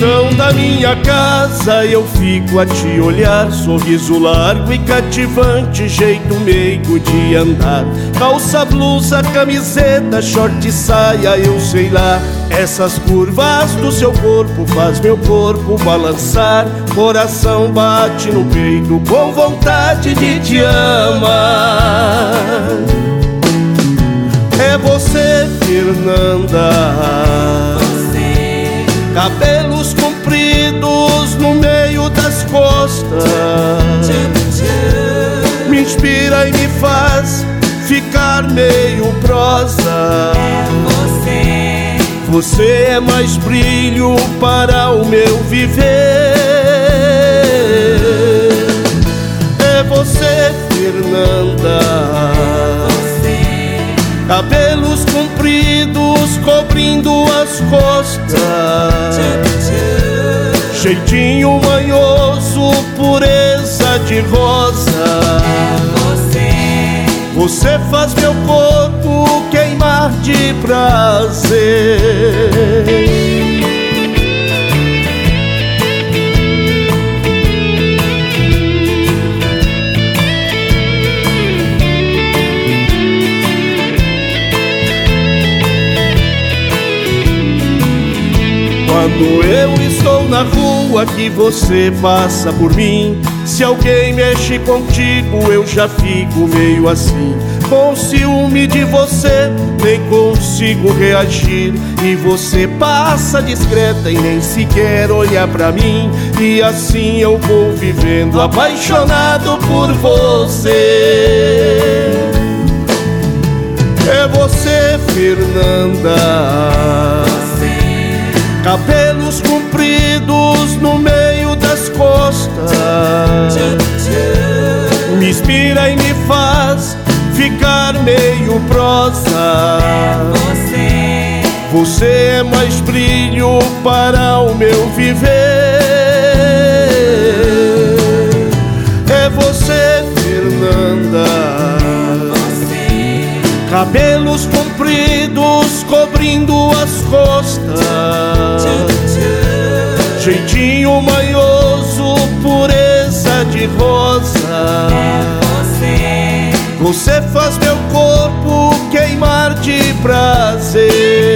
portão da minha casa eu fico a te olhar. Sorriso largo e cativante, jeito meigo de andar. Calça, blusa, camiseta, short e saia, eu sei lá. Essas curvas do seu corpo faz meu corpo balançar. Coração bate no peito com vontade de te amar. É você, Fernanda, Você, cabelos compridos no meio das costas, me inspira e me faz ficar meio prosa. é você, Você é mais brilho para o meu viver. É você, Fernanda, cabelos compridos cobrindo as costas, jeitinho manhoso, pureza de rosa. Você faz meu corpo queimar de prazer. Quando eu estou na rua que você passa por mim, se alguém mexe contigo eu já fico meio assim. Com ciúme de você nem consigo reagir, e você passa discreta e nem sequer olha pra mim. E assim eu vou vivendo apaixonado por você. É você, Fernanda, cabelos compridos no meio das costas, me inspira e me faz ficar meio prosa. Você é mais brilho para o meu viver. É você, Fernanda, cabelos compridos cobrindo as costas, jeitinho manhoso, pureza de rosa. Você faz meu corpo queimar de prazer.